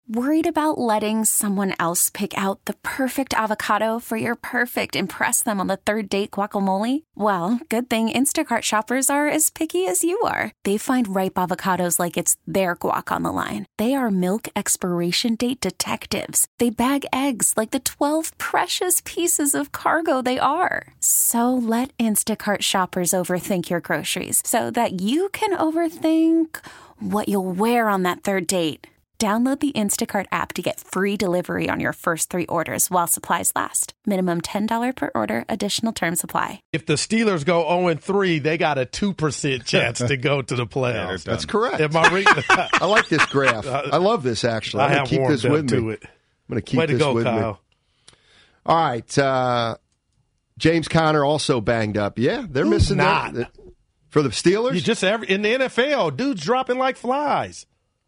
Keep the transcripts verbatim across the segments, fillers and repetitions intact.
Worried about letting someone else pick out the perfect avocado for your perfect impress them on the third date guacamole? Well, good thing Instacart shoppers are as picky as you are. They find ripe avocados like it's their guac on the line. They are milk expiration date detectives. They bag eggs like the twelve precious pieces of cargo they are. So let Instacart shoppers overthink your groceries so that you can overthink what you'll wear on that third date. Download the Instacart app to get free delivery on your first three orders while supplies last. Minimum ten dollars per order. Additional terms apply. If the Steelers go oh and three, they got a two percent chance to go to the playoffs. That's correct. Am I reading? I like this graph. I love this, actually. I'm I going have to keep warmed this up with to me. it. I'm going to keep Way this to go, with Kyle. me. All right. Uh, James Conner also banged up. Yeah, they're Who's missing not? that. For the Steelers? You just every, in the N F L, dudes dropping like flies.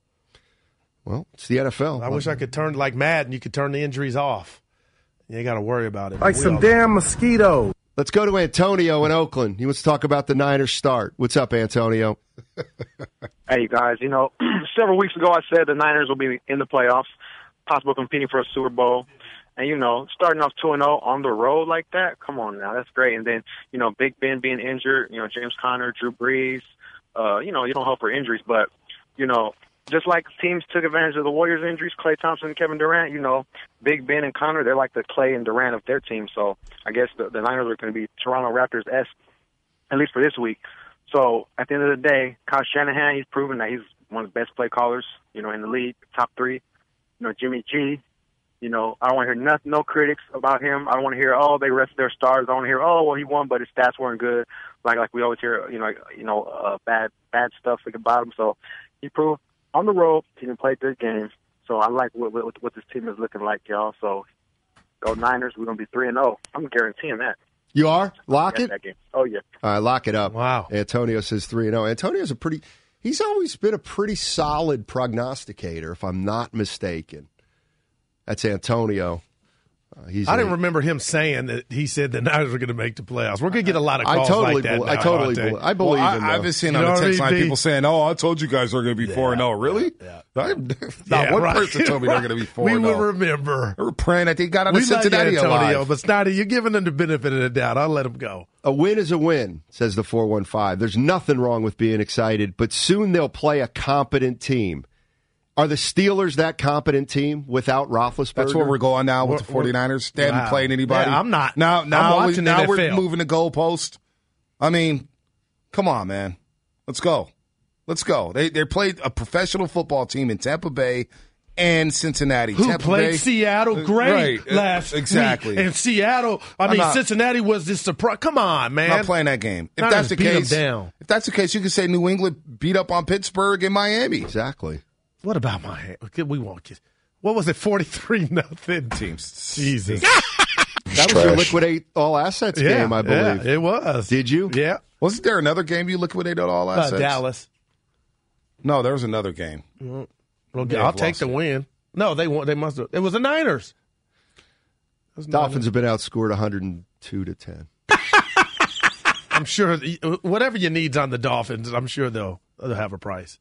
Well, it's the N F L. I wish I could turn like Madden. You could turn the injuries off. You ain't got to worry about it. Like We some all- damn mosquitoes. Let's go to Antonio in Oakland. He wants to talk about the Niners start. What's up, Antonio? Hey, guys, you know, several weeks ago I said the Niners will be in the playoffs, possible competing for a Super Bowl. And, you know, starting off two and oh on the road like that, come on now, that's great. And then, you know, Big Ben being injured, you know, James Conner, Drew Brees, uh, you know, you don't hope for injuries. But, you know, just like teams took advantage of the Warriors' injuries, Klay Thompson and Kevin Durant, you know, Big Ben and Conner, they're like the Klay and Durant of their team. So I guess the, the Niners are going to be Toronto Raptors-esque, at least for this week. So at the end of the day, Kyle Shanahan, he's proven that he's one of the best play callers, you know, in the league, top three. You know, Jimmy G, you know, I don't want to hear nothing, no critics about him. I don't want to hear, oh, they rested their stars. I want to hear, oh, well, he won, but his stats weren't good. Like like we always hear, you know, you know, uh, bad bad stuff about him. So he proved on the road he can play a good game. So I like what, what what this team is looking like, y'all. So go Niners. We're gonna be three and zero. I'm guaranteeing that. You are? Lock Yes, it? that game. Oh yeah. All right, lock it up. Wow. Antonio says three and oh. Antonio's a pretty – he's always been a pretty solid prognosticator, if I'm not mistaken. That's Antonio. Uh, he's I didn't a, remember him saying that he said the Niners were going to make the playoffs. We're going to get a lot of I calls totally like that bel- now, I totally Monte. bel- I believe well, him, I, though. I've been seeing You on know the what text I line mean? people saying, oh, I told you guys are going to be four and oh. Really? Yeah. I- Not Yeah, one right. person told me they're going to be four We and will oh. remember. They were praying that they got out We of like Cincinnati Antonio, alive. but Snotty, you're giving them the benefit of the doubt. I'll let him go. A win is a win, says the four one five. There's nothing wrong with being excited, but soon they'll play a competent team. Are the Steelers that competent team without Roethlisberger? That's where we're going now with the We're- 49ers. They haven't Wow. played anybody. Yeah, I'm not. Now, now, I'm we, watching now N F L. we're moving the goalpost. I mean, come on, man. Let's go. Let's go. They they played a professional football team in Tampa Bay and Cincinnati. Who Tampa played Bay, Seattle great right, last exactly. week. And Seattle, I I'm mean, not- Cincinnati was this surprise. Come on, man. Not playing that game. If Niners that's the beat 'em case, down. if that's the case, you could say New England beat up on Pittsburgh and Miami. Exactly. What about my okay, we won't get what was it, forty-three nothing? Teams. Jesus. That was your liquidate all assets Yeah, game, I believe. yeah, it was. Did you? Yeah. Wasn't there another game you liquidated all Uh, assets? Dallas. No, there was another game. Well, They I'll have take lost the it. win. No, they won. They must have. It was the Niners. It was Dolphins have been outscored one hundred two to ten. I'm sure whatever you need's on the Dolphins, I'm sure they'll, they'll have a price.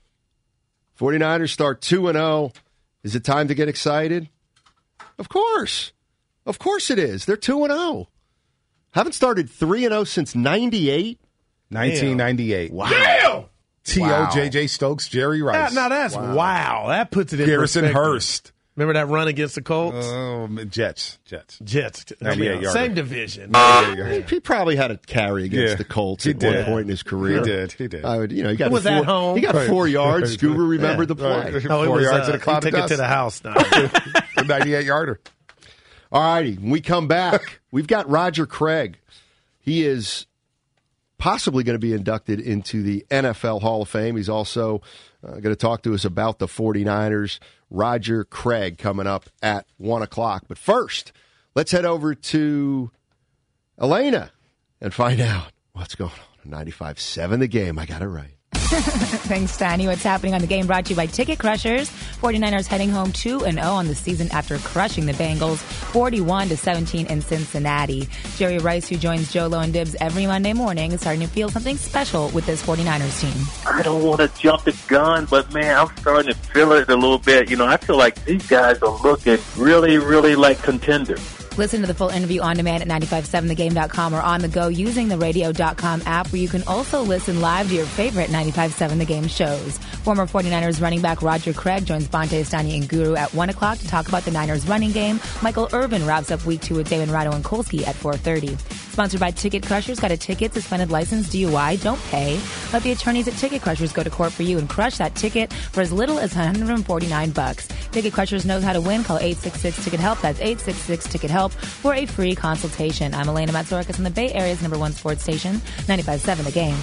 49ers start two and oh. Is it time to get excited? Of course. Of course it is. They're two and oh. Haven't started three and oh since ninety-eight. nineteen ninety-eight. Wow. Damn! T O Wow. J J Stokes, Jerry Rice. That, now that's wow. That puts it in Garrison perspective. Hurst. Remember that run against the Colts? Oh, Jets. Jets. Jets. I mean, ninety-eight yarder. same division. He, he probably had a carry against Yeah, the Colts he at one did. point in his career. He did. He did. I would, you know, he got It was four, at home. He got Right. four yards. Right. Goober remembered the play. Right. No, it Four was, yards uh, in a cloud he of took it dust. to the house now. A ninety-eight yarder. All righty, when we come back, we've got Roger Craig. He is possibly going to be inducted into the N F L Hall of Fame. He's also uh, going to talk to us about the 49ers. Roger Craig coming up at one o'clock. But first, let's head over to Elena and find out what's going on. ninety-five seven The Game. I got it right. Thanks, Danny. What's happening on the game brought to you by Ticket Crushers. forty-niners heading home two and oh on the season after crushing the Bengals forty-one to seventeen in Cincinnati. Jerry Rice, who joins Joe Low and Dibs every Monday morning, is starting to feel something special with this forty-niners team. I don't want to jump the gun, but, man, I'm starting to feel it a little bit. You know, I feel like these guys are looking really, really like contenders. Listen to the full interview on demand at nine five seven the game dot com or on the go using the radio dot com app, where you can also listen live to your favorite ninety-five seven The Game shows. Former forty-niners running back Roger Craig joins Bonte Stani and Guru at one o'clock to talk about the Niners running game. Michael Irvin wraps up week two with Damon Rado and Kolsky at four thirty. Sponsored by Ticket Crushers. Got a ticket, suspended license, D U I? Don't pay. Let the attorneys at Ticket Crushers go to court for you and crush that ticket for as little as one hundred forty-nine bucks. Ticket Crushers knows how to win. Call eight six six ticket help. That's eight six six ticket help for a free consultation. I'm Elena Matsorkas on the Bay Area's number one sports station, ninety-five seven The Game.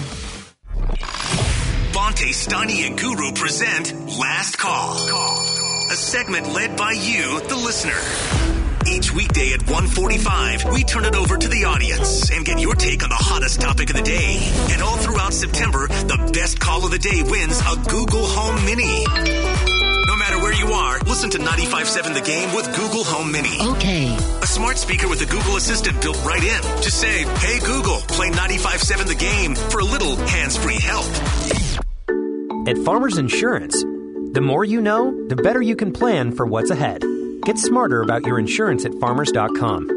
Bonte, Stani, and Guru present Last Call, a segment led by you, the listener. Each weekday at one forty-five, we turn it over to the audience and get your take on the hottest topic of the day. And all throughout September, the best call of the day wins a Google Home Mini. No matter where you are, listen to ninety-five seven The Game with Google Home Mini. Okay. A smart speaker with a Google Assistant built right in. Just say, hey Google, play ninety-five seven The Game for a little hands-free help. At Farmers Insurance, the more you know, the better you can plan for what's ahead. Get smarter about your insurance at farmers dot com.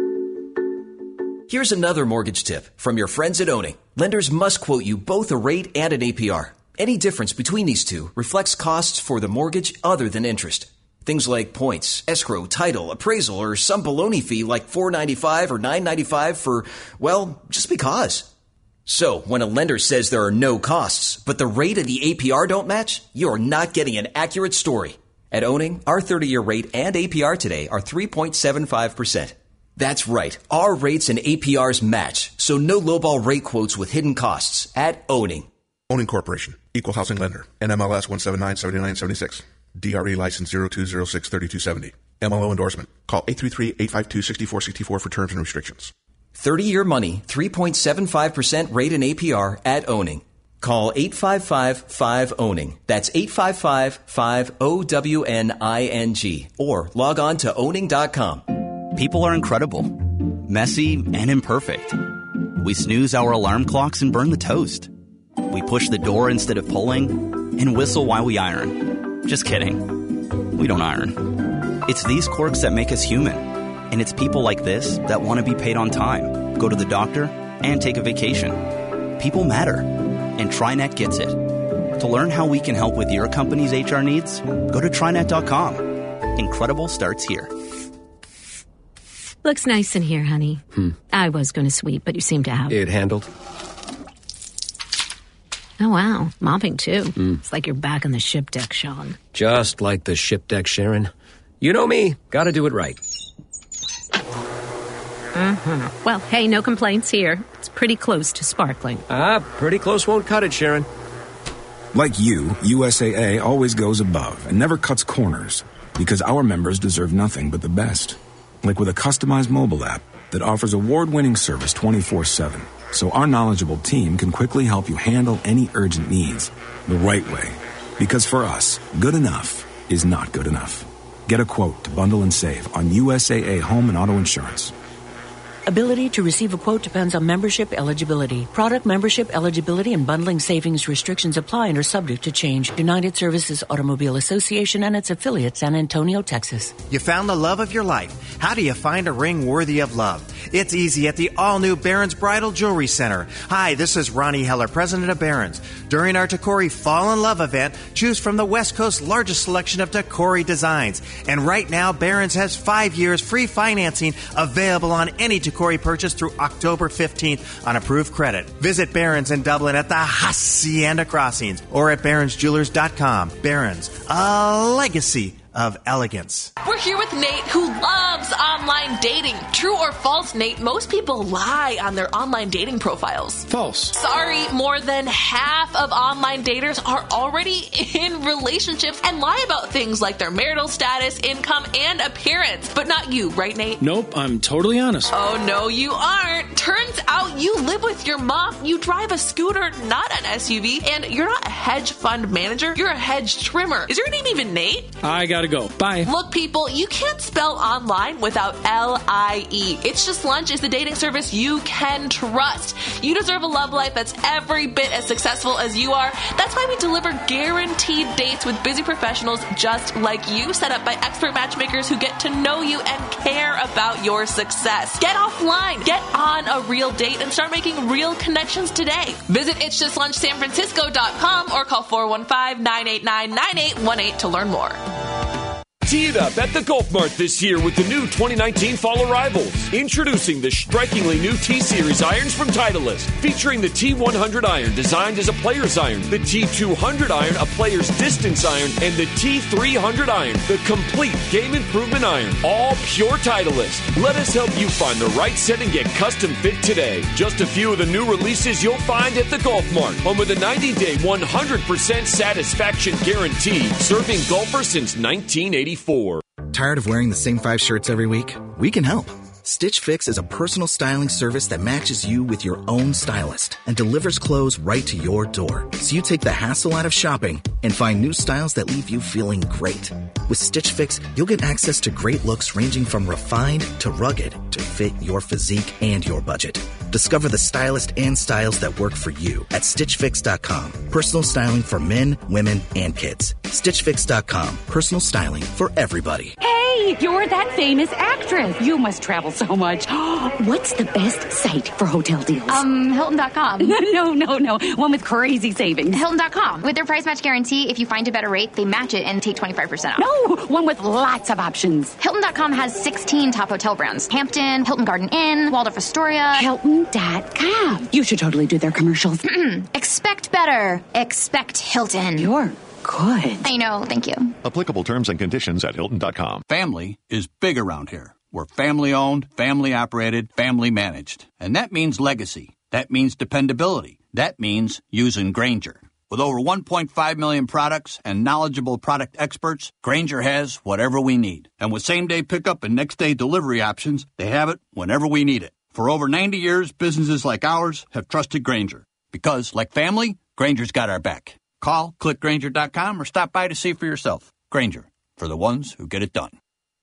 Here's another mortgage tip from your friends at Owning. Lenders must quote you both a rate and an A P R. Any difference between these two reflects costs for the mortgage other than interest. Things like points, escrow, title, appraisal, or some baloney fee like four ninety-five or nine ninety-five for, well, just because. So, when a lender says there are no costs, but the rate and the A P R don't match, you're not getting an accurate story. At Owning, our thirty-year rate and A P R today are three point seven five percent. That's right, our rates and A P Rs match, so no lowball rate quotes with hidden costs at Owning. Owning Corporation, Equal Housing Lender, N M L S one seven nine seven nine seven six, D R E license zero two zero six three two seven zero, M L O endorsement. Call eight three three, eight five two, six four six four for terms and restrictions. thirty-year money, three point seven five percent rate and A P R at Owning. Call eight five five, five, owning. That's eight five five, five, O W N I N G. Or log on to owning dot com. People are incredible, messy, and imperfect. We snooze our alarm clocks and burn the toast. We push the door instead of pulling and whistle while we iron. Just kidding. We don't iron. It's these quirks that make us human. And it's people like this that want to be paid on time, go to the doctor, and take a vacation. People matter. And TriNet gets it. To learn how we can help with your company's H R needs, go to tri net dot com. Incredible starts here. Looks nice in here, honey. Hmm. I was going to sweep, but you seem to have. It handled. Oh, wow. Mopping, too. Mm. It's like you're back on the ship deck, Sean. Just like the ship deck, Sharon. You know me. Gotta do it right. Mm-hmm. Well, hey, no complaints here. It's pretty close to sparkling. Ah, pretty close won't cut it, Sharon. Like you, U S A A always goes above and never cuts corners because our members deserve nothing but the best. Like with a customized mobile app that offers award-winning service twenty-four seven, so our knowledgeable team can quickly help you handle any urgent needs the right way. Because for us, good enough is not good enough. Get a quote to bundle and save on U S A A home and auto insurance. Ability to receive a quote depends on membership eligibility. Product membership eligibility and bundling savings restrictions apply and are subject to change. United Services Automobile Association and its affiliate, San Antonio, Texas. You found the love of your life. How do you find a ring worthy of love? It's easy at the all-new Barron's Bridal Jewelry Center. Hi, this is Ronnie Heller, president of Barron's. During our Tacori Fall in Love event, choose from the West Coast's largest selection of Tacori designs. And right now, Barron's has five years free financing available on any Tacori purchase through October fifteenth on approved credit. Visit Barron's in Dublin at the Hacienda Crossings or at barrons jewelers dot com. Barron's, a legacy of elegance. We're here with Nate, who loves online dating. True or false, Nate? Most people lie on their online dating profiles. False. Sorry, more than half of online daters are already in relationships and lie about things like their marital status, income, and appearance. But not you, right, Nate? Nope, I'm totally honest. Oh, no, you aren't. Turns out you live with your mom, you drive a scooter, not an S U V, and you're not a hedge fund manager, you're a hedge trimmer. Is your name even Nate? I gotta go. Bye. Look, people, you can't spell online without L I E. It's Just Lunch is the dating service you can trust. You deserve a love life that's every bit as successful as you are. That's why we deliver guaranteed dates with busy professionals just like you, set up by expert matchmakers who get to know you and care about your success. Get offline, get on a real date, and start making real connections today. Visit its just lunch san francisco dot com or call four one five, nine eight nine, nine eight one eight to learn more. Tee it up at the Golf Mart this year with the new twenty nineteen fall arrivals. Introducing the strikingly new T-Series irons from Titleist, featuring the T one hundred iron designed as a player's iron, the T two hundred iron, a player's distance iron, and the T three hundred iron, the complete game improvement iron. All pure Titleist. Let us help you find the right set and get custom fit today. Just a few of the new releases you'll find at the Golf Mart, home with a ninety-day, one hundred percent satisfaction guarantee, serving golfers since nineteen eighty-four. Tired of wearing the same five shirts every week? We can help. Stitch Fix is a personal styling service that matches you with your own stylist and delivers clothes right to your door. So you take the hassle out of shopping and find new styles that leave you feeling great. With Stitch Fix, you'll get access to great looks ranging from refined to rugged to fit your physique and your budget. Discover the stylist and styles that work for you at stitch fix dot com. Personal styling for men, women, and kids. stitch fix dot com. Personal styling for everybody. Hey, you're that famous actress. You must travel so much. What's the best site for hotel deals? Um, Hilton dot com. no, no, no. One with crazy savings. Hilton dot com. With their price match guarantee, if you find a better rate, they match it and take twenty-five percent off. No, one with lots of options. Hilton dot com has sixteen top hotel brands. Hampton, Hilton Garden Inn, Waldorf Astoria. Hilton dot com. You should totally do their commercials. Expect better. Expect Hilton. You're good. I know. Thank you. Applicable terms and conditions at Hilton dot com. Family is big around here. We're family owned, family operated, family managed. And that means legacy. That means dependability. That means using Grainger. With over one point five million products and knowledgeable product experts, Grainger has whatever we need. And with same-day pickup and next-day delivery options, they have it whenever we need it. For over ninety years, businesses like ours have trusted Grainger. Because, like family, Grainger's got our back. Call, click Grainger dot com, or stop by to see for yourself. Grainger, for the ones who get it done.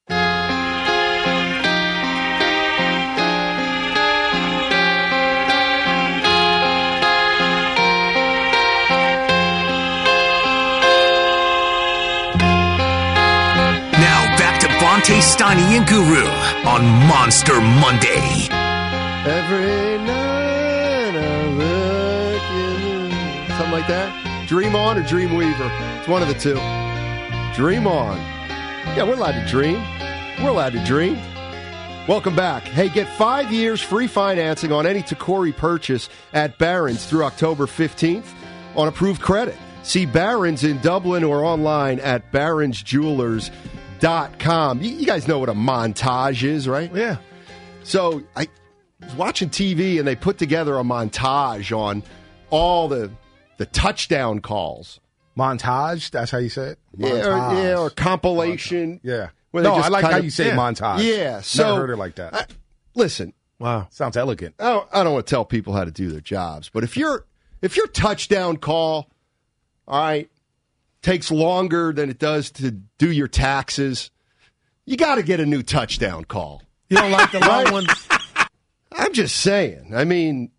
Bonte, Steiny, and Guru on Monster Monday. Every night I look in the... Something like that? Dream On or Dream Weaver? It's one of the two. Dream On. Yeah, we're allowed to dream. We're allowed to dream. Welcome back. Hey, get five years free financing on any Tacori purchase at Barron's through October fifteenth on approved credit. See Barron's in Dublin or online at barrons jewelers dot com. You, you guys know what a montage is, right? Yeah. So I was watching T V and they put together a montage on all the the touchdown calls. Montage? That's how you say it? Yeah, or, yeah, or compilation. Montage. Yeah. Where No, they just I like kind how of- you say yeah. montage. Yeah. So, Never heard it like that. I- listen. Wow. Sounds elegant. I don't, I don't want to tell people how to do their jobs, but if your if your touchdown call, all right, takes longer than it does to do your taxes, you got to get a new touchdown call. You don't like the long ones? I'm just saying. I mean,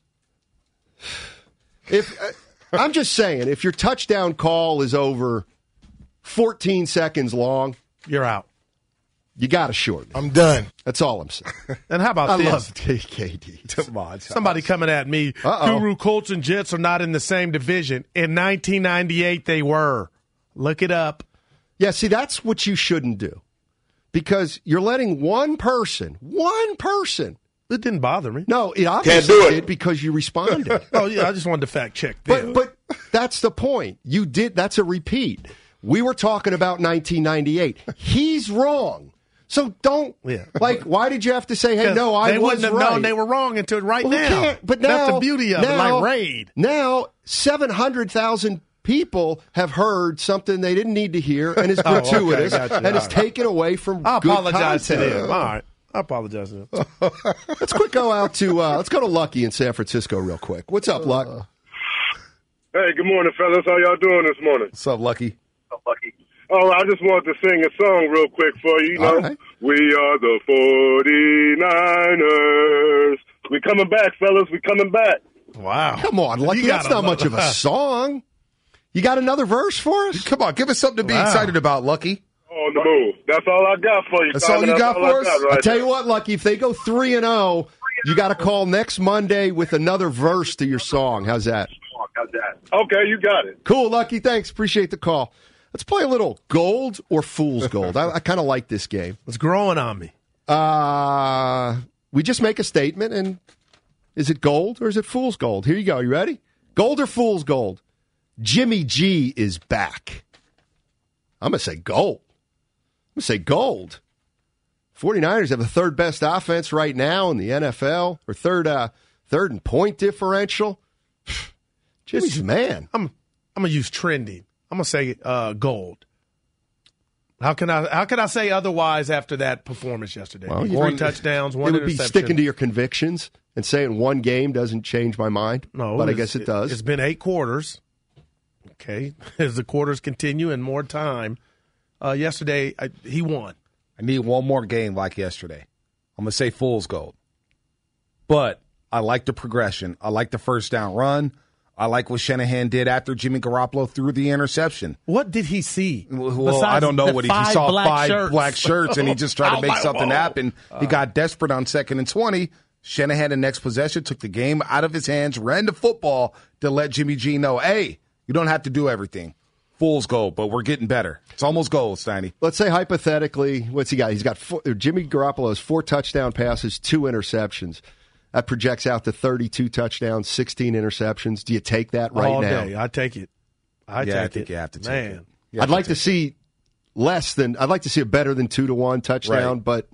if uh, I'm just saying, if your touchdown call is over fourteen seconds long, you're out. You got to shorten it. I'm done. That's all I'm saying. And how about I this? love K D. Come on. Somebody coming at me. Uh-oh. Guru, Colts and Jets are not in the same division. In nineteen ninety-eight, they were. Look it up. Yeah, see, that's what you shouldn't do. Because you're letting one person, one person. It didn't bother me. No, it obviously do it. did because you responded. Oh, yeah, I just wanted to fact check this. But, but that's the point. You did. That's a repeat. We were talking about nineteen ninety-eight. He's wrong. So don't, yeah. like, why did you have to say, hey, no, I they was wouldn't have right. known they were wrong until right well, now. Can't, but now, that's the beauty of now, it, like Raid. Now, seven hundred thousand people have heard something they didn't need to hear and is gratuitous oh, okay, and is taken away from I good apologize content. to them. All right. I apologize to them. Let's quick go out to, uh, let's go to Lucky in San Francisco real quick. What's up, Luck? Hey, good morning, fellas. How y'all doing this morning? What's up, Lucky? What's up, Lucky? Oh, I just wanted to sing a song real quick for you. You know, right. We are the forty-niners. We coming back, fellas. We coming back. Wow. Come on, Lucky. You That's gotta not much of a song. You got another verse for us? Come on, give us something to be Wow. excited about, Lucky. On the move. That's all I got for you. That's Simon. all you got all for I us? got right I'll tell there. you what, Lucky, if they go three and oh, you got to call next Monday with another verse to your song. How's that? Okay, you got it. Cool, Lucky. Thanks. Appreciate the call. Let's play a little gold or fool's gold. I, I kind of like this game. It's growing on me. Uh, we just make a statement, and is it gold or is it fool's gold? Here you go. You ready? Gold or fool's gold? Jimmy G is back. I'm going to say gold. I'm going to say gold. forty-niners have the third best offense right now in the N F L, or third uh, third in point differential. Jimmy's the man. I'm I'm gonna use trending. I'm gonna say uh, gold. How can I how can I say otherwise after that performance yesterday? Well, Three one- touchdowns, one It would be interception. sticking to your convictions and saying one game doesn't change my mind. No, but I it's- guess it does. It's been eight quarters. Okay, as the quarters continue and more time. Uh, yesterday, I, he won. I need one more game like yesterday. I'm going to say fool's gold. But I like the progression. I like the first down run. I like what Shanahan did after Jimmy Garoppolo threw the interception. What did he see? Well, I don't know the what he, he five saw. black Five shirts. black shirts, and he just tried to Oh, make my- something whoa. happen. He got desperate on second and twenty. Shanahan, the next possession, took the game out of his hands, ran the football to let Jimmy G know, hey, you don't have to do everything. Fool's gold, but we're getting better. It's almost gold, Steiny. Let's say hypothetically, what's he got? He's got four, Jimmy Garoppolo has four touchdown passes, two interceptions. That projects out to thirty-two touchdowns, sixteen interceptions. Do you take that right All now? day. I take it. I Yeah, take I think it. you have to take Man. it. You I'd have to like to take see less than. I'd like to see a better than two to one touchdown, Right. but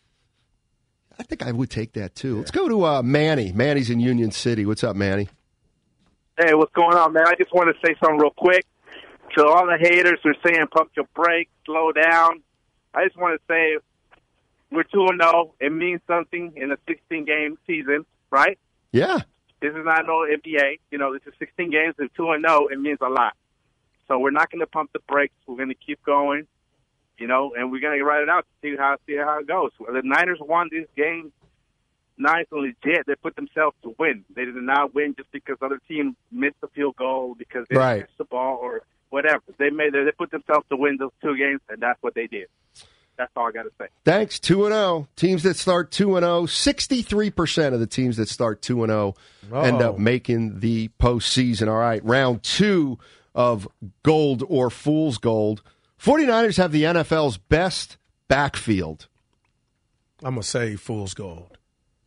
I think I would take that too. Let's go to uh, Manny. Manny's in Union City. What's up, Manny? Hey, what's going on, man? I just want to say something real quick. To all the haters who are saying pump your brakes, slow down, I just want to say we're two and oh. It means something in a sixteen-game season, right? Yeah. This is not no N B A. You know, this is sixteen games. If two and oh, it means a lot. So we're not going to pump the brakes. We're going to keep going, you know, and we're going to ride it out to see how see how it goes. The Niners won this game nice and legit. They put themselves to win. They did not win just because other team missed the field goal, because they Right. missed the ball or whatever. They made they put themselves to win those two games, and that's what they did. That's all I got to say. Thanks. two and oh. Teams that start two and oh, sixty-three percent of the teams that start two and oh end Oh. up making the postseason. All right, round two of gold or fool's gold. forty-niners have the N F L's best backfield. I'm going to say fool's gold.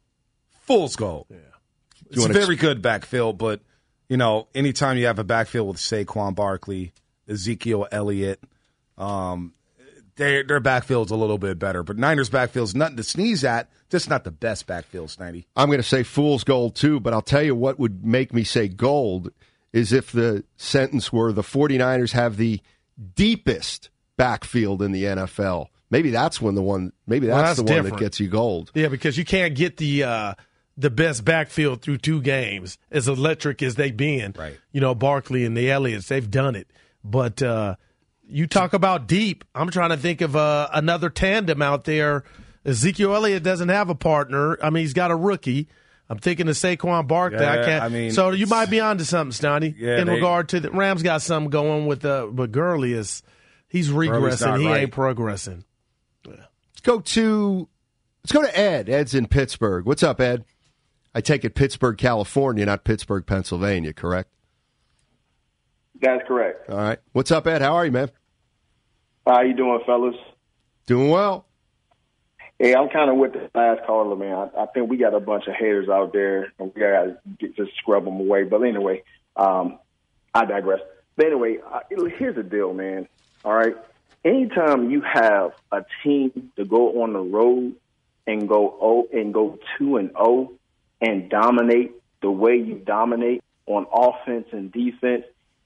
Fool's gold. Yeah. It's a wanna very good backfield, but, you know, anytime you have a backfield with Saquon Barkley, Ezekiel Elliott, um, their their backfield's a little bit better. But Niners' backfield's nothing to sneeze at, just not the best backfield, Snidey. I'm going to say fool's gold too, but I'll tell you what would make me say gold is if the sentence were the forty-niners have the deepest backfield in the N F L. Maybe that's when the one. Maybe that's, Well, that's the one different. that gets you gold. Yeah, because you can't get the uh, the best backfield through two games, as electric as they've been. Right. You know, Barkley and the Elliots, they've done it. But uh, you talk about deep. I'm trying to think of uh, another tandem out there. Ezekiel Elliott doesn't have a partner. I mean, he's got a rookie. I'm thinking of Saquon Barkley. Yeah, I can't. I mean, so you might be onto something, Snotty. Yeah, in they- regard to the Rams, got something going with uh, but Gurley is he's Gurley's regressing. not He right. ain't progressing. Let's go to let's go to Ed. Ed's in Pittsburgh. What's up, Ed? I take it Pittsburgh, California, not Pittsburgh, Pennsylvania, correct? That's correct. All right. What's up, Ed? How are you, man? How you doing, fellas? Doing well. Hey, I'm kind of with the last caller, man. I, I think we got a bunch of haters out there, and we got to just scrub them away. But anyway, um, I digress. But anyway, I, here's the deal, man. all right? Anytime you have a team to go on the road and go oh, and go two and oh and dominate the way you dominate on offense and defense,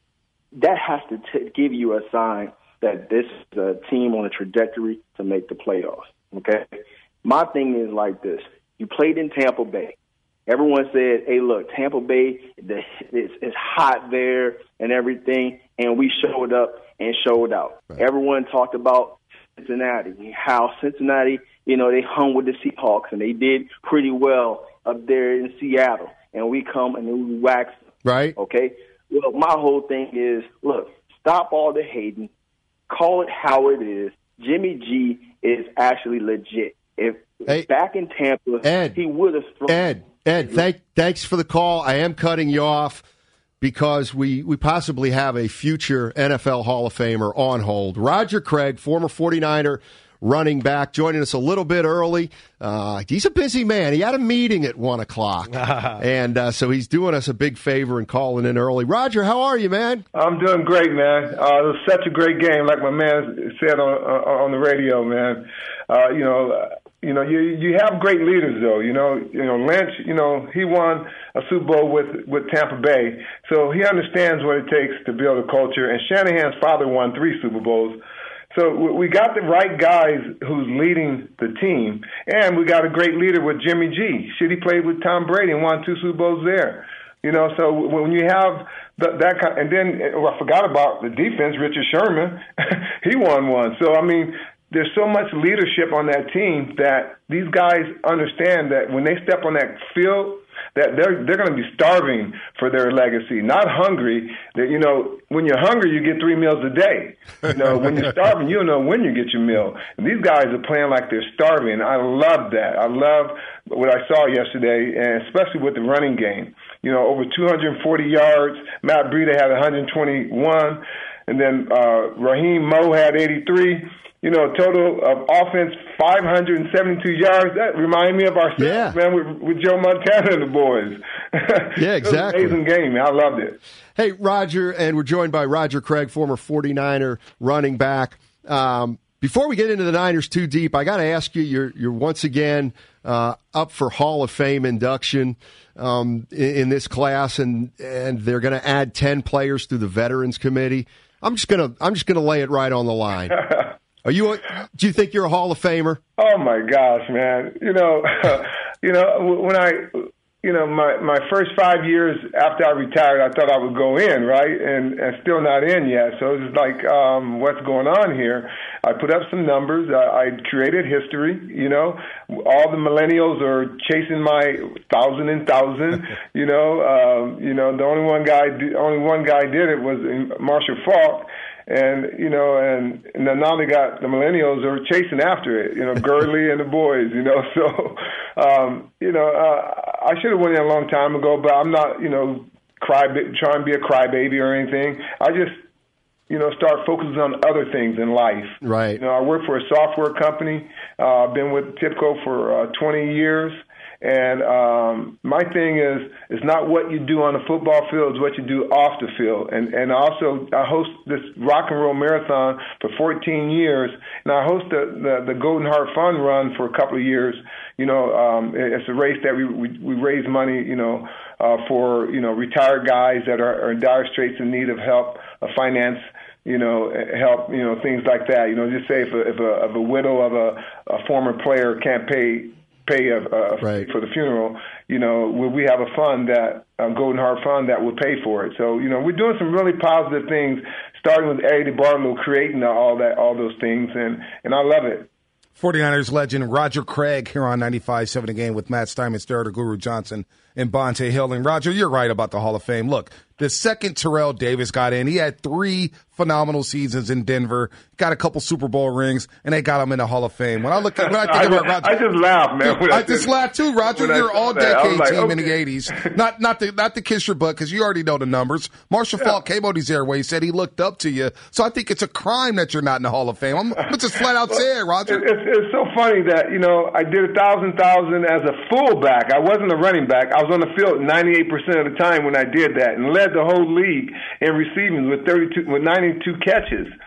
that has to t- give you a sign that this is a team on a trajectory to make the playoffs, okay? My thing is like this. You played in Tampa Bay. Everyone said, hey, look, Tampa Bay, the, it's, it's hot there and everything, and we showed up and showed out. Right. Everyone talked about Cincinnati, how Cincinnati, you know, they hung with the Seahawks, and they did pretty well up there in Seattle, and we come and we wax them. Right. Okay? Well, my whole thing is, look, stop all the hating. Call it how it is. Jimmy G is actually legit. If hey, back in Tampa, Ed, he would have thrown. Ed, Ed, thank, thanks for the call. I am cutting you off because we, we possibly have a future N F L Hall of Famer on hold. Roger Craig, former forty-niner running back, joining us a little bit early. Uh, he's a busy man. He had a meeting at one o'clock, and uh, so he's doing us a big favor and calling in early. Roger, how are you, man? I'm doing great, man. Uh, it was such a great game, like my man said on uh, on the radio, man. Uh, you know, uh, you know, you you have great leaders, though. You know, you know Lynch. You know, he won a Super Bowl with with Tampa Bay, so he understands what it takes to build a culture. And Shanahan's father won three Super Bowls. So we got the right guys who's leading the team, and we got a great leader with Jimmy G. Shit, he played with Tom Brady and won two Super Bowls there. You know, so when you have the, that kind, and then well, I forgot about the defense, Richard Sherman. He won one. So, I mean, there's so much leadership on that team that these guys understand that when they step on that field, that they're they're going to be starving for their legacy, not hungry. That you know, when you're hungry, you get three meals a day. You know, when you're starving, you don't know when you get your meal. And these guys are playing like they're starving. I love that. I love what I saw yesterday, and especially with the running game. You know, over two hundred forty yards. Matt Breida had one hundred twenty-one, and then uh, Raheem Moe had eighty-three. You know, total of offense, five hundred seventy-two yards. That reminded me of ourselves, yeah. man, with, with Joe Montana and the boys. Yeah, exactly. It was an amazing game, man. I loved it. Hey, Roger, and we're joined by Roger Craig, former forty-niner running back. Um, before we get into the Niners too deep, I got to ask you, you're, you're once again uh, up for Hall of Fame induction um, in, in this class, and, and they're going to add ten players through the Veterans Committee. I'm just going to I'm just going to lay it right on the line. Are you? A, do you think you're a Hall of Famer? Oh my gosh, man! You know, you know when I, you know, my my first five years after I retired, I thought I would go in, right, and and still not in yet. So it's like, um, what's going on here? I put up some numbers. I, I created history. You know, all the millennials are chasing my thousand and thousand. you know, um, you know, the only one guy, only one guy did it was Marshall Faulk. And, you know, and, and then now they got the millennials are chasing after it, you know, Gurley and the boys, you know. So, um, you know, uh, I should have went in a long time ago, but I'm not, you know, cry, trying to be a crybaby or anything. I just, you know, start focusing on other things in life. Right. You know, I work for a software company. Uh, I've been with TIPCO for uh, twenty years. And um, my thing is, it's not what you do on the football field, it's what you do off the field. And and also, I host this rock and roll marathon for fourteen years, and I host the, the, the Golden Heart Fund Run for a couple of years. You know, um, it's a race that we we, we raise money, you know, uh, for you know retired guys that are, are in dire straits in need of help, of finance. You know, help. You know, things like that. You know, just say if a if a, if a widow of a, a former player can't pay. pay a, a right. for the funeral, you know, we have a fund that, a Golden Heart Fund that will pay for it. So, you know, we're doing some really positive things, starting with Eddie Barlow creating all that, all those things, and, and I love it. forty-niners legend Roger Craig here on ninety-five point seven The Game with Matt Steinmetz, Derek Guru Johnson, and Bonte Hill. And Roger, you're right about the Hall of Fame. Look, the second Terrell Davis got in, he had three phenomenal seasons in Denver, got a couple Super Bowl rings, and they got him in the Hall of Fame. When I look, when I think I about just, Roger, I just laugh, man. Dude, I, I just laugh too, Roger. You're all decade like, team okay. in the eighties. Not not to not to kiss your butt because you already know the numbers. Marshall yeah. Faulk came on these airways, said he looked up to you. So I think it's a crime that you're not in the Hall of Fame. I'm, I'm just flat out saying, Roger. It, it's, it's so funny that you know I did a thousand thousand as a fullback. I wasn't a running back. I was on the field ninety-eight percent of the time when I did that, and led the whole league in receiving with thirty-two with ninety-two catches.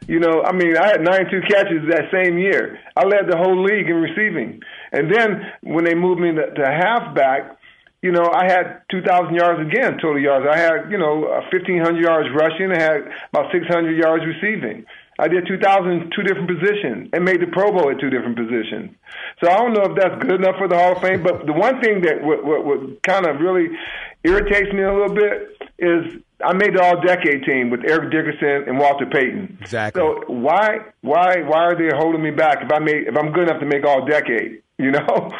You know, I mean, I had ninety-two catches that same year. I led the whole league in receiving. And then when they moved me to, to halfback, you know, I had two thousand yards again, total yards. I had, you know, fifteen hundred yards rushing. I had about six hundred yards receiving. I did two thousand two different positions and made the Pro Bowl at two different positions. So I don't know if that's good enough for the Hall of Fame, but the one thing that what, what, what kind of really irritates me a little bit is I made the All-Decade team with Eric Dickerson and Walter Payton. Exactly. So why why why are they holding me back if I made if I'm good enough to make All-Decade? You know.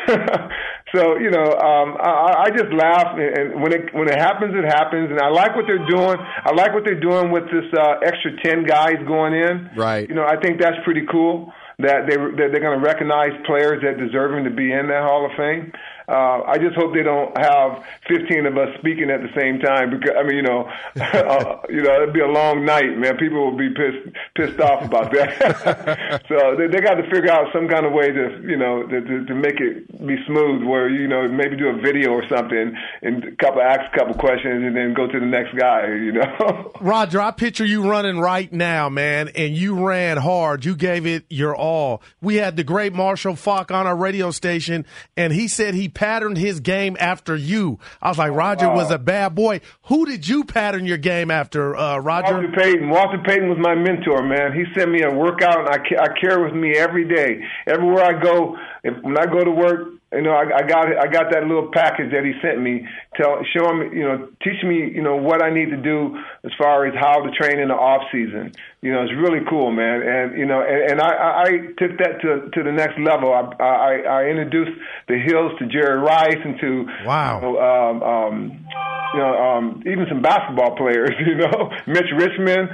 So you know, um, I, I just laugh, and when it when it happens, it happens. And I like what they're doing. I like what they're doing with this uh, extra ten guys going in. Right. You know, I think that's pretty cool. That they that they're going to recognize players that deserve them to be in that Hall of Fame. Uh, I just hope they don't have fifteen of us speaking at the same time, because I mean, you know, uh, you know, it'd be a long night, man. People will be pissed pissed off about that. So they, they got to figure out some kind of way to, you know, to, to, to make it be smooth, where you know maybe do a video or something and a couple ask a couple questions and then go to the next guy. You know, Roger, I picture you running right now, man, and you ran hard. You gave it your all. We had the great Marshall Faulk on our radio station, and he said he patterned his game after you. I was like, Roger was a bad boy. Who did you pattern your game after, uh, Roger? Walter Payton. Walter Payton was my mentor, man. He sent me a workout, and I, I carry it with me every day. Everywhere I go, if, when I go to work, you know, I, I got I got that little package that he sent me, tell, showing me, you know, teach me, you know, what I need to do as far as how to train in the off season. You know, it's really cool, man. And you know, and, and I, I took that to to the next level. I I, I introduced the Hills to Jerry Rice and to wow, you know, um, um, you know, um, even some basketball players. You know, Mitch Richmond.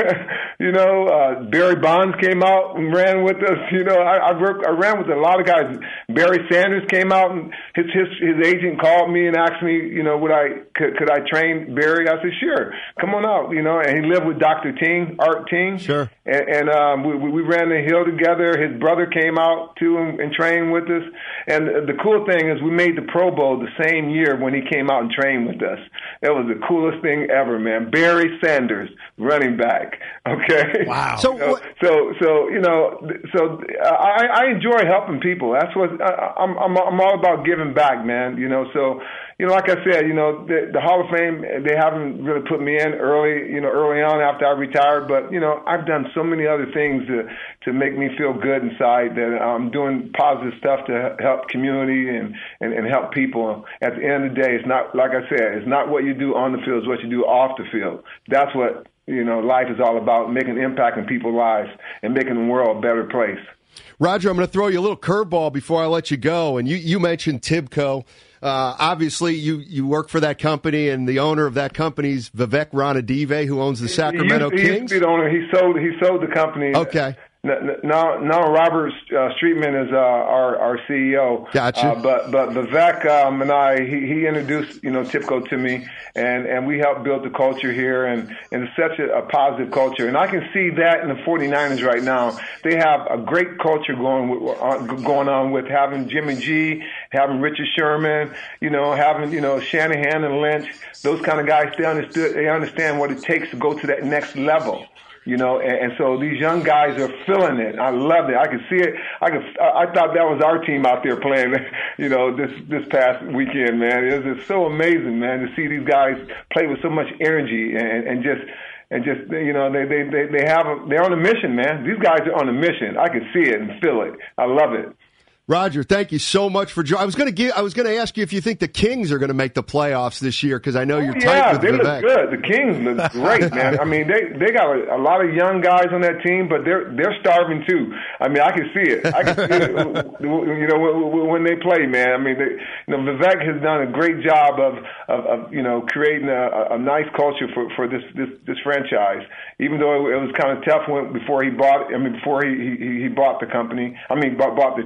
you know, uh, Barry Bonds came out and ran with us. You know, I, I worked, I ran with a lot of guys. Barry Sanders came out, and his his his agent called me and asked me, you know, would I could, could I train Barry? I said, sure, come on out. You know, and he lived with Doctor Ting, Art Ting. Sure. And, and um, we we ran the hill together. His brother came out too and, and trained with us. And the cool thing is, we made the Pro Bowl the same year when he came out and trained with us. That was the coolest thing ever, man. Barry Sanders, running back. Okay. Wow. So so so, so you know, so I, I enjoy helping people. That's what I, I'm I'm I'm all about, giving back, man. You know, so. You know, like I said, you know, the, the Hall of Fame, they haven't really put me in early, you know, early on after I retired. But, you know, I've done so many other things to, to make me feel good inside, that I'm doing positive stuff to help community and, and, and help people. At the end of the day, it's not, like I said, it's not what you do on the field, it's what you do off the field. That's what, you know, life is all about, making an impact in people's lives and making the world a better place. Roger, I'm going to throw you a little curveball before I let you go. And you, you mentioned Tibco. Uh, obviously, you, you work for that company, and the owner of that company is Vivek Ranadive, who owns the Sacramento he used, Kings. He used to be the owner. He sold, he sold the company. Okay. Now, now Robert uh, Streetman is uh, our our C E O. Gotcha. Uh, but but Vivek um, and I, he, he introduced you know Tibco to me, and, and we helped build the culture here, and, and it's such a, a positive culture. And I can see that in the 49ers right now. They have a great culture going with, uh, going on with having Jimmy G, having Richard Sherman, you know, having you know Shanahan and Lynch. Those kind of guys, they understood, they understand what it takes to go to that next level. You know, and, and so these young guys are feeling it. I love it. I can see it. I could, I thought that was our team out there playing, you know, this this past weekend, man. It was just so amazing, man, to see these guys play with so much energy and, and just and just you know they they they they have a, they're on a mission, man. These guys are on a mission. I can see it and feel it. I love it. Roger, thank you so much for joining. I was going to give. I was going to ask you if you think the Kings are going to make the playoffs this year, because I know you're oh, tight yeah, with they Vivek. look good. The Kings look great, man. I mean, they they got a, a lot of young guys on that team, but they're they're starving too. I mean, I can see it. I can see it. You know, when they play, man. I mean, they, you know, Vivek has done a great job of of, of you know creating a, a nice culture for for this this this franchise. Even though it was kind of tough when before he bought. I mean, before he he, he bought the company. I mean, bought, bought the team rather.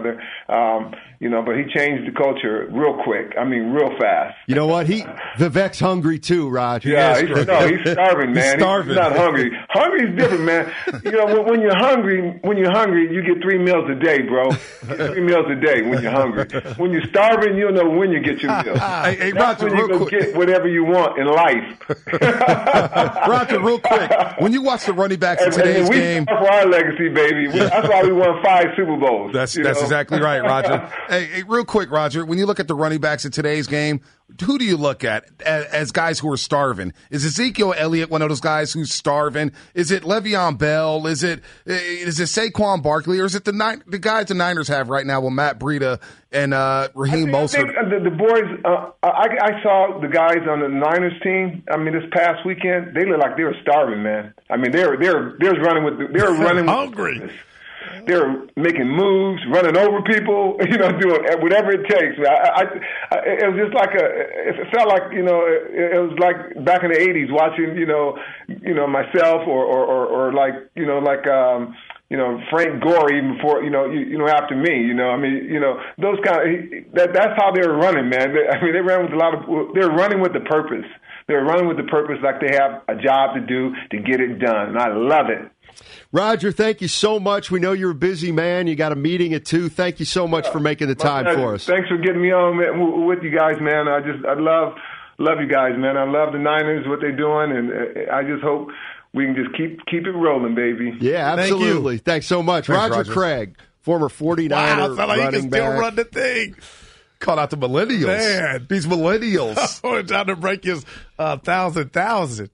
other. Um, you know, but he changed the culture real quick. I mean, real fast. You know what? He Vivek's hungry too, Raj. Yeah, he's, no, he's starving, man. He's starving. He's not hungry. Hungry is different, man. You know, when, when you're hungry, when you're hungry, you get three meals a day, bro. You get three meals a day when you're hungry. When you're starving, you don't know when you get your meals. hey, hey, That's Roger, when you real go quick. get whatever you want in life. Roger, real quick. When you watch the running backs in And, today's and we game, fought for our legacy, baby. We, that's why we won five Super Bowls. That's you that's know? exactly right, Roger. hey, hey, real quick, Roger, when you look at the running backs in today's game, who do you look at as, as guys who are starving? Is Ezekiel Elliott one of those guys who's starving? Is it Le'Veon Bell? Is it is it Saquon Barkley? Or is it the nine, the guys the Niners have right now with Matt Breida and uh, Raheem I Mostert? think the, the boys, uh, I, I saw the guys on the Niners team. I mean, this past weekend, they looked like they were starving, man. I mean, they were they were they was running with the, they were running hungry. With, they were making moves, running over people, you know, doing whatever it takes. I, I, I, it was just like a. It felt like you know, it, it was like back in the eighties, watching you know, you know myself or or, or, or like you know like. um You know, Frank Gore, even before, you know, you, you know, after me, you know, I mean, you know, those kind of, that, that's how they were running, man. They, I mean, they ran with a lot of, they were running with the purpose. They were running with the purpose like they have a job to do to get it done. And I love it. Roger, thank you so much. We know you're a busy man. You got a meeting at two. Thank you so much for making the time for us. Thanks for getting me on man, with you guys, man. I just, I love, love you guys, man. I love the Niners, what they're doing, and I just hope we can just keep keep it rolling, baby. Yeah, absolutely. Thank Thanks so much. Thanks, Roger, Roger. Craig, former forty-niner Wow, felt like he running can still back. run the thing. Caught out the millennials. Man. These millennials. Oh, trying to break his uh, thousand thousand.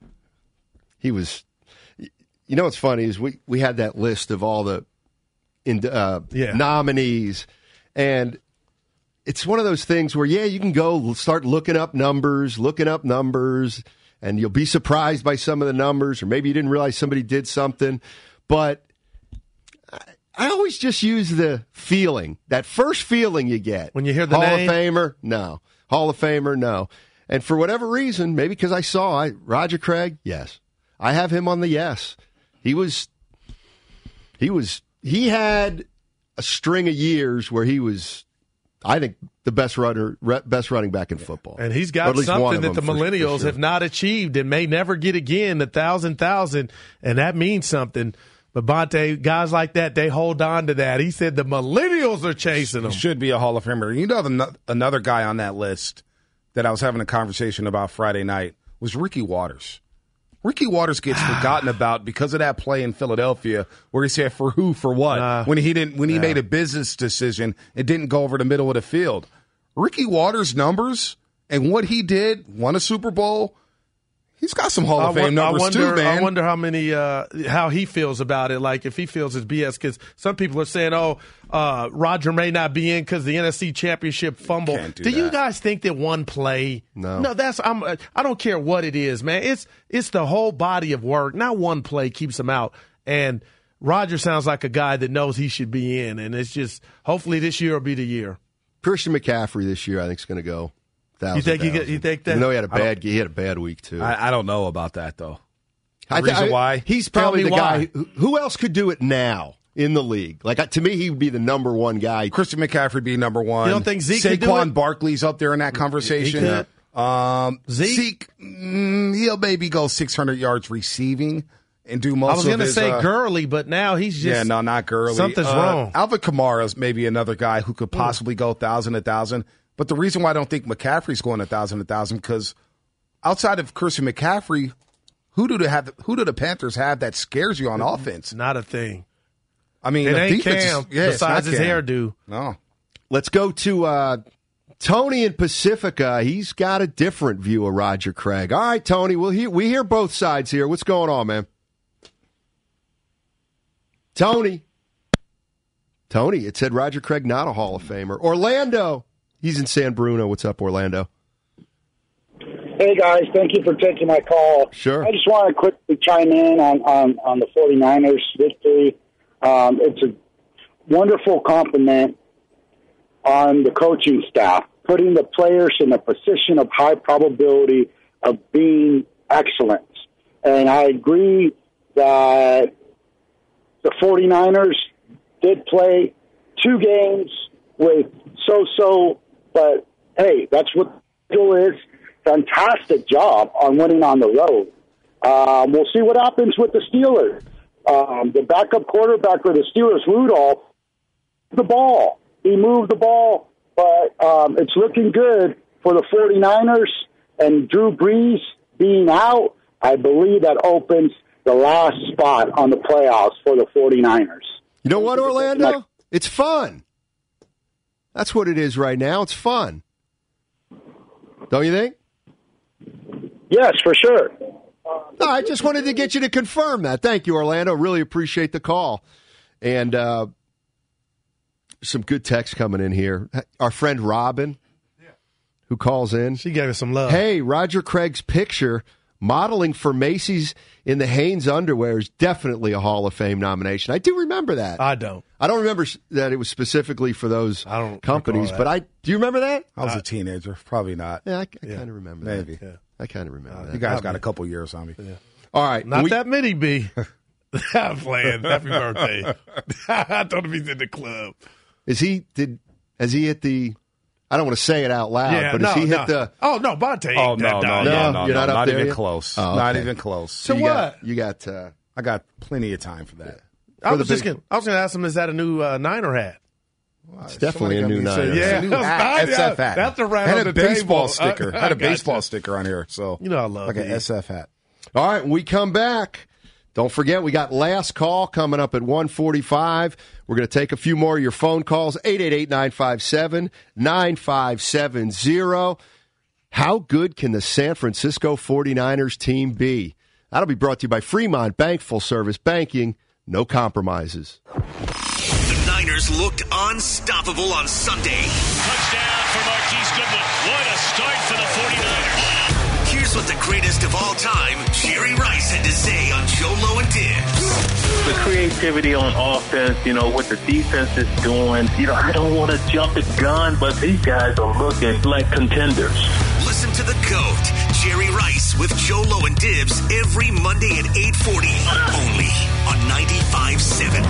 He was, you know what's funny is we, we had that list of all the in, uh, Yeah. nominees, and it's one of those things where, yeah, you can go start looking up numbers, looking up numbers, and you'll be surprised by some of the numbers, or maybe you didn't realize somebody did something. But I, I always just use the feeling, that first feeling you get. When you hear the Hall name? of Famer, no. Hall of Famer, no. And for whatever reason, maybe because I saw I, Roger Craig, yes. I have him on the yes. He was, he was, he had a string of years where he was, I think, the best runner, re- best running back in football. And he's Or got at least one something of that the them, for- millennials for sure. have not achieved and may never get again, the thousand thousand, and that means something. But Bonte, guys like that, they hold on to that. He said the millennials are chasing them. He should be a Hall of Famer. You know, the, another guy on that list that I was having a conversation about Friday night was Ricky Waters. Ricky Waters gets forgotten about because of that play in Philadelphia where he said, for who, for what, Uh, when he didn't, when he yeah. made a business decision and didn't go over the middle of the field. Ricky Waters' numbers and what he did, won a Super Bowl. He's got some Hall of I Fame won- numbers I wonder, too, man. I wonder how many, uh, how he feels about it. Like if he feels it's B S, because some people are saying, "Oh, uh, Roger may not be in because the N F C Championship fumble." Can't do do you that. guys think that one play? No. no. That's I'm. uh, I don't care what it is, man. It's it's the whole body of work. Not one play keeps him out. And Roger sounds like a guy that knows he should be in, and it's just hopefully this year will be the year. Christian McCaffrey this year, I think, is going to go. Thousand, You think he thousand. get- you think that- Even though he had a I don't- bad, he had a bad week too. I, I don't know about that, though. The I thi- reason I- why? He's Tell probably me the why. guy. Who, who else could do it now in the league? Like uh, to me, he would be the number one guy. Christian McCaffrey be number one. You don't think Zeke could do Saquon it? Barkley's up there in that conversation. He could. Um, Zeke? Zeke, mm, he'll maybe go six hundred yards receiving and do most I was of going to his, say uh, Gurley, but now he's just yeah, no, not Gurley. Something's Uh, wrong. Alvin Kamara's maybe another guy who could possibly go thousand, a thousand. But the reason why I don't think McCaffrey's going a thousand, a thousand, because outside of Christian McCaffrey, who do they have? Who do the Panthers have that scares you on offense? Not a thing. I mean, It the ain't defense Cam, is, yeah, it's besides not his Cam. hairdo. No. Let's go to uh, Tony in Pacifica. He's got a different view of Roger Craig. All right, Tony, we'll hear, we hear both sides here. What's going on, man? Tony. Tony, it said Roger Craig not a Hall of Famer. Orlando. He's in San Bruno. What's up, Orlando? Hey, guys. Thank you for taking my call. Sure. I just want to quickly chime in on, on, on the 49ers victory. Um, it's a wonderful compliment on the coaching staff, putting the players in a position of high probability of being excellent. And I agree that the 49ers did play two games with so-so, but hey, that's what the deal is. Fantastic job on winning on the road. Um, we'll see what happens with the Steelers. Um, the backup quarterback for the Steelers, Rudolph, the ball. He moved the ball, but um, it's looking good for the 49ers. And Drew Brees being out, I believe that opens the last spot on the playoffs for the 49ers. You know what, Orlando? It's fun. That's what it is right now. It's fun. Don't you think? Yes, for sure. No, I just wanted to get you to confirm that. Thank you, Orlando. Really appreciate the call. And uh, some good text coming in here. Our friend Robin, who calls in. She gave us some love. Hey, Roger Craig's picture modeling for Macy's in the Hanes underwear is definitely a Hall of Fame nomination. I do remember that. I don't. I don't remember that it was specifically for those I don't companies, but I do you remember that? I was Uh, a teenager. Probably not. Yeah, I, I Yeah. kind of remember Maybe. that. Yeah. I kind of remember that. You guys Not got me. a couple years on me. Yeah. All right. Not we- that many, B. I'm playing. Happy birthday. I told him he's in the club. Is he, did, has he hit the, I don't want to say it out loud, Yeah, but no, has he hit no. the, Oh, no, Bonte. Oh, ain't no, that no, down no, yet. no, you're no, not up not there even yet? close. Oh, Not okay. even close. So you what? got, you got, uh, I got plenty of time for that. I for was the just big- gonna, I was going to ask him, is that a new uh, Niner hat? it's definitely a Somebody new got me night. to say, Yeah, it's a new that's hat, not- S F hat. that's a right Had on a the baseball table. sticker. I- Had a I gotcha. baseball sticker on here. So You know I love like an you. S F hat. All right, when we come back, don't forget we got last call coming up at one forty-five. We're going to take a few more of your phone calls, eight eight eight, nine five seven, nine five seven zero. How good can the San Francisco 49ers team be? That'll be brought to you by Fremont Bank, full service banking, no compromises. The Niners looked unstoppable on Sunday. Touchdown for Marquise Goodwin. What a start for the 49ers. Here's what the greatest of all time, Jerry Rice, had to say on Jolo and Dibbs. The creativity on offense, you know, what the defense is doing. You know, I don't want to jump the gun, but these guys are looking like contenders. Listen to the GOAT, Jerry Rice, with Jolo and Dibbs every Monday at eight forty, only on ninety-five point seven.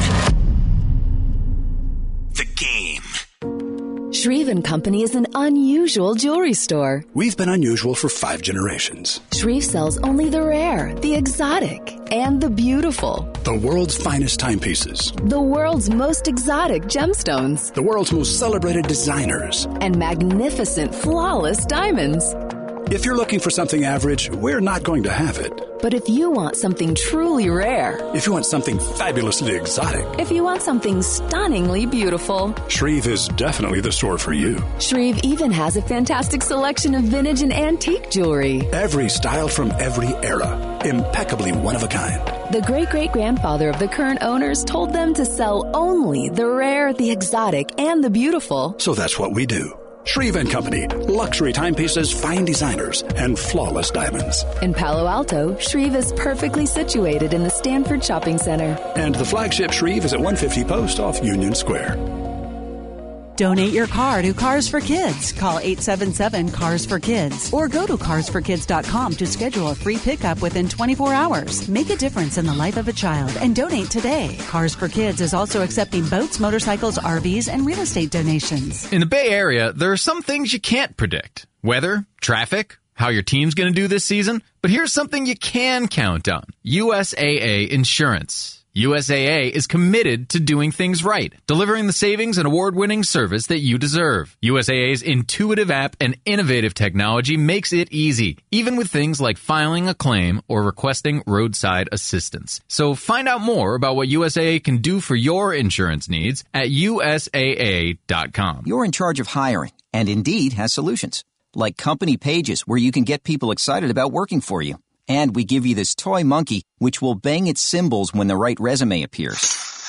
The Game. Shreve and Company is an unusual jewelry store. We've been unusual for five generations. Shreve sells only the rare, the exotic, and the beautiful. The world's finest timepieces. The world's most exotic gemstones. The world's most celebrated designers. And magnificent, flawless diamonds. If you're looking for something average, we're not going to have it. But if you want something truly rare, If you want something fabulously exotic, if you want something stunningly beautiful, Shreve is definitely the store for you. Shreve even has a fantastic selection of vintage and antique jewelry. Every style from every era. Impeccably one of a kind. The great-great-grandfather of the current owners told them to sell only the rare, the exotic, and the beautiful. So that's what we do. Shreve and Company. Luxury timepieces, fine designers, and flawless diamonds. In Palo Alto, Shreve is perfectly situated in the Stanford Shopping Center. And the flagship Shreve is at one fifty Post off Union Square. Donate your car to Cars for Kids. Call eight seven seven, CARS for Kids or go to cars for kids dot com to schedule a free pickup within twenty-four hours. Make a difference in the life of a child and donate today. Cars for Kids is also accepting boats, motorcycles, R Vs, and real estate donations. In the Bay Area, there are some things you can't predict. Weather, traffic, how your team's going to do this season. But here's something you can count on. U S A A Insurance. U S A A is committed to doing things right, delivering the savings and award-winning service that you deserve. U S A A's intuitive app and innovative technology makes it easy, even with things like filing a claim or requesting roadside assistance. So find out more about what U S A A can do for your insurance needs at U S A A dot com. You're in charge of hiring, and Indeed has solutions, like Company Pages, where you can get people excited about working for you. And we give you this toy monkey, which will bang its cymbals when the right resume appears.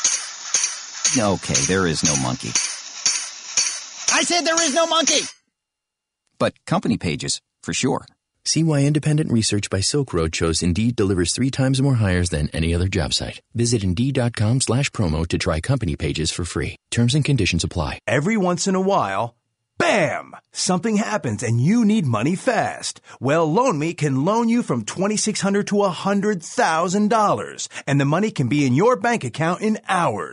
Okay, there is no monkey. I said there is no monkey! But Company Pages, for sure. See why independent research by Silk Road shows Indeed delivers three times more hires than any other job site. Visit Indeed.com slash promo to try Company Pages for free. Terms and conditions apply. Every once in a while, bam! Something happens and you need money fast. Well, LoanMe can loan you from twenty-six hundred dollars to one hundred thousand dollars, and the money can be in your bank account in hours.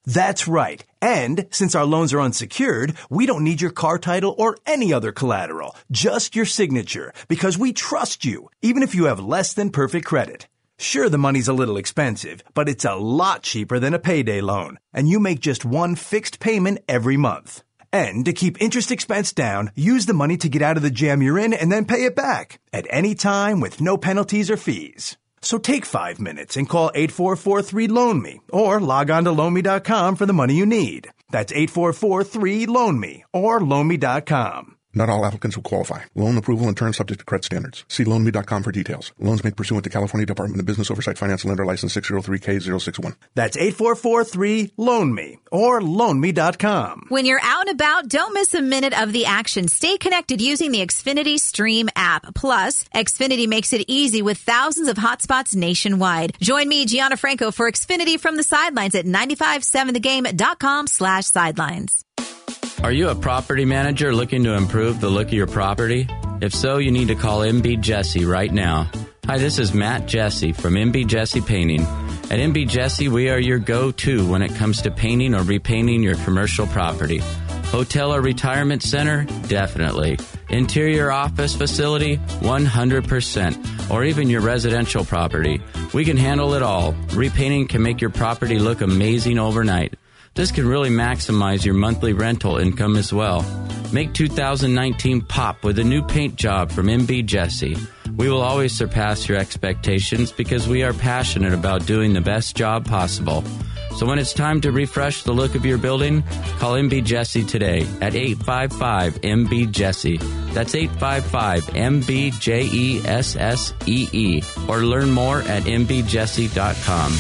That's right. And since our loans are unsecured, we don't need your car title or any other collateral, just your signature, because we trust you, even if you have less than perfect credit. Sure, the money's a little expensive, but it's a lot cheaper than a payday loan, and you make just one fixed payment every month. And to keep interest expense down, use the money to get out of the jam you're in and then pay it back at any time with no penalties or fees. So take five minutes and call eight four four three loan me or log on to loan me dot com for the money you need. That's eight four four three loan me or loan me dot com. Not all applicants will qualify. Loan approval and terms subject to credit standards. See loan me dot com for details. Loans made pursuant to California Department of Business Oversight Finance Lender License six zero three K zero six one. That's eight four four three loan me or loan me dot com. When you're out and about, don't miss a minute of the action. Stay connected using the Xfinity Stream app. Plus, Xfinity makes it easy with thousands of hotspots nationwide. Join me, Gianna Franco, for Xfinity from the sidelines at nine five seven the game dot com slash sidelines. Are you a property manager looking to improve the look of your property? If so, you need to call M B Jesse right now. Hi, this is Matt Jesse from M B Jesse Painting. At M B Jesse, we are your go-to when it comes to painting or repainting your commercial property. Hotel or retirement center? Definitely. Interior office facility? one hundred percent. Or even your residential property. We can handle it all. Repainting can make your property look amazing overnight. This can really maximize your monthly rental income as well. Make two thousand nineteen pop with a new paint job from M B Jesse. We will always surpass your expectations because we are passionate about doing the best job possible. So when it's time to refresh the look of your building, call M B Jesse today at eight five five M B Jesse. That's eight five five M B J E S S E E. Or learn more at M B Jesse dot com.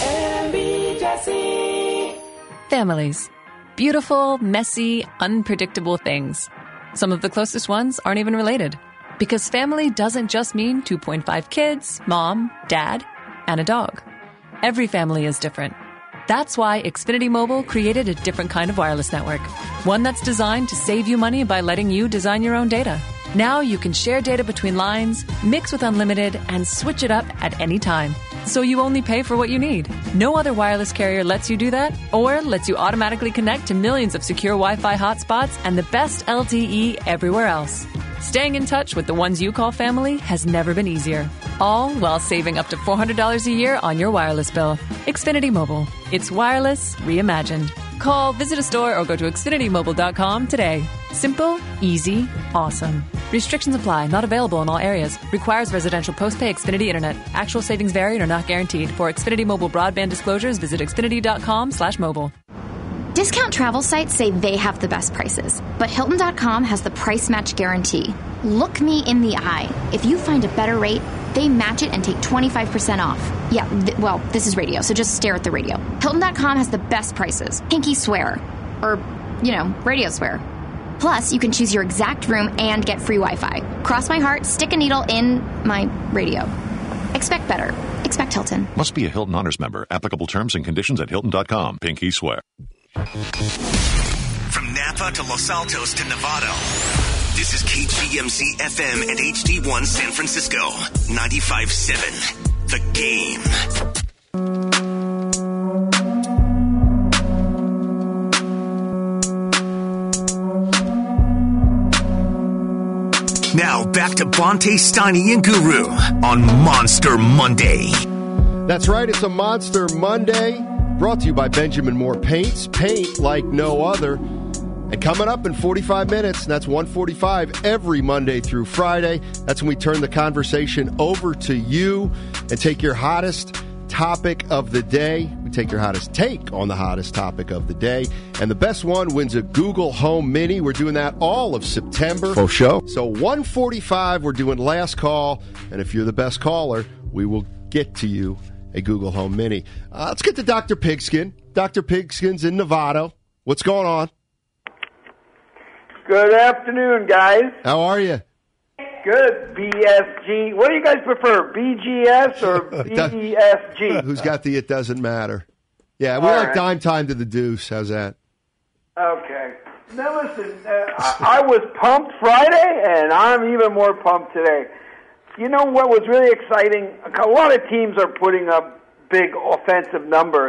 M B Jesse. Families. Beautiful, messy, unpredictable things. Some of the closest ones aren't even related. Because family doesn't just mean two point five kids, mom, dad, and a dog. Every family is different. That's why Xfinity Mobile created a different kind of wireless network. One that's designed to save you money by letting you design your own data. Now you can share data between lines, mix with unlimited, and switch it up at any time. So you only pay for what you need. No other wireless carrier lets you do that or lets you automatically connect to millions of secure Wi-Fi hotspots and the best L T E everywhere else. Staying in touch with the ones you call family has never been easier. All while saving up to four hundred dollars a year on your wireless bill. Xfinity Mobile. It's wireless reimagined. Call, visit a store, or go to Xfinity Mobile dot com today. Simple, easy, awesome. Restrictions apply. Not available in all areas. Requires residential post-pay Xfinity Internet. Actual savings vary and are not guaranteed. For Xfinity Mobile broadband disclosures, visit Xfinity dot com slash mobile. Discount travel sites say they have the best prices, but Hilton dot com has the price match guarantee. Look me in the eye. If you find a better rate, they match it and take twenty-five percent off. Yeah, th- well, this is radio, so just stare at the radio. Hilton dot com has the best prices. Pinky swear. Or, you know, radio swear. Plus, you can choose your exact room and get free Wi-Fi. Cross my heart, stick a needle in my radio. Expect better. Expect Hilton. Must be a Hilton Honors member. Applicable terms and conditions at Hilton dot com. Pinky swear. From Napa to Los Altos to Novato, this is K G M Z F M and H D one San Francisco, ninety-five point seven. The Game. Now back to Bonte, Steiny, and Guru on Monster Monday. That's right, it's a Monster Monday, brought to you by Benjamin Moore Paints. Paint like no other. And coming up in forty-five minutes, and that's one forty-five every Monday through Friday. That's when we turn the conversation over to you and take your hottest topic of the day. We take your hottest take on the hottest topic of the day. And the best one wins a Google Home Mini. We're doing that all of September. For sure. So one forty-five, we're doing last call. And if you're the best caller, we will get to you a Google Home Mini. Uh, let's get to Doctor Pigskin. Doctor Pigskin's in Novato. What's going on? Good afternoon, guys. How are you? Good. B S G. What do you guys prefer, B G S or B S G? Who's got the it doesn't matter? Yeah, we All like right. dime time to the deuce. How's that? Okay. Now listen, uh, I, I was pumped Friday, and I'm even more pumped today. You know what was really exciting? A lot of teams are putting up big offensive numbers.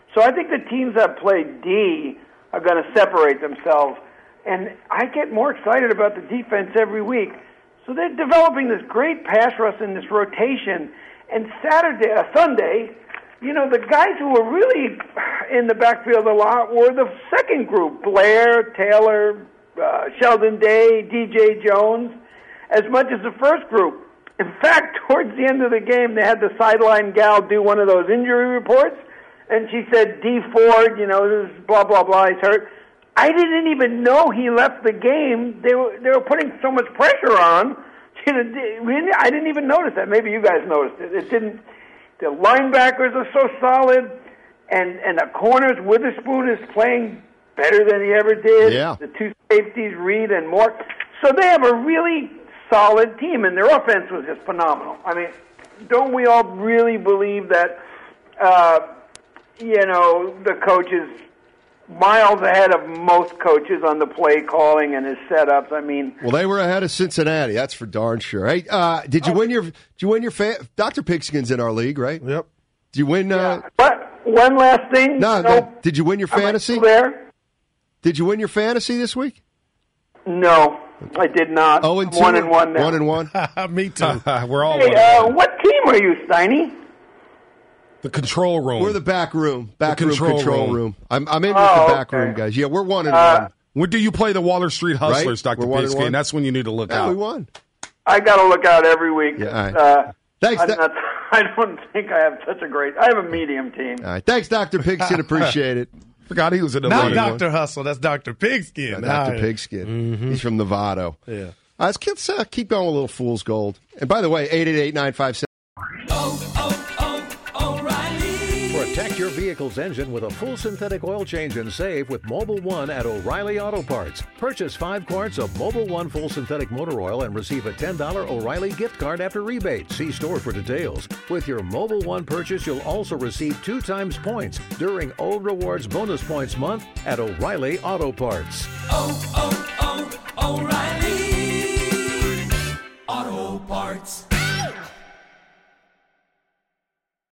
So I think the teams that play D are going to separate themselves. And I get more excited about the defense every week. So they're developing this great pass rush in this rotation. And Saturday, uh, Sunday, you know, the guys who were really in the backfield a lot were the second group, Blair, Taylor, uh, Sheldon Day, D J Jones, as much as the first group. In fact, towards the end of the game, they had the sideline gal do one of those injury reports, and she said, D. Ford, you know, this is blah, blah, blah, he's hurt. I didn't even know he left the game. They were they were putting so much pressure on. You know, I didn't even notice that. Maybe you guys noticed it. It didn't. The linebackers are so solid, and and the corners, Witherspoon is playing better than he ever did. Yeah. The two safeties, Reed and Moore. So they have a really solid team, and their offense was just phenomenal. I mean, don't we all really believe that, uh, you know, the coach is miles ahead of most coaches on the play calling and his setups? I mean, well, they were ahead of Cincinnati. That's for darn sure. Hey, uh, did you win your? Did you win your? Fa- Doctor Pigskin's in our league, right? Yep. Did you win? Uh, yeah. But one last thing. No, no. no. Did you win your fantasy? Am I still there? Did you win your fantasy this week? No, I did not. Oh, and two. One and one now. One and one. Me too. We're all. Hey, uh, what team are you, Steiny? The control room. We're the back room. Back the room, control, control room. room. I'm, I'm in oh, with the back okay. room guys. Yeah, we're one and uh, one. When do you play the Waller Street Hustlers, Right? Doctor We're one and Pigskin? one. That's when you need to look Yeah, out. we won. I got to look out every week. Yeah, all right. uh, Thanks. I'm Doc- not, I don't think I have such a great. I have a medium team. All right. Thanks, Doctor Pigskin. Appreciate it. Forgot he was in the Not one. Doctor Hustle. That's Doctor Pigskin. Yeah, Doctor Right. Pigskin. Mm-hmm. He's from Novato. Yeah. Uh, let's keep, uh, keep going with a little fool's gold. And by the way, eight eight eight, nine five seven. Protect your vehicle's engine with a full synthetic oil change and save with Mobil One at O'Reilly Auto Parts. Purchase five quarts of Mobil One full synthetic motor oil and receive a ten dollars O'Reilly gift card after rebate. See store for details. With your Mobil One purchase, you'll also receive two times points during O Rewards Bonus Points Month at O'Reilly Auto Parts. Oh, oh, oh, O'Reilly Auto Parts.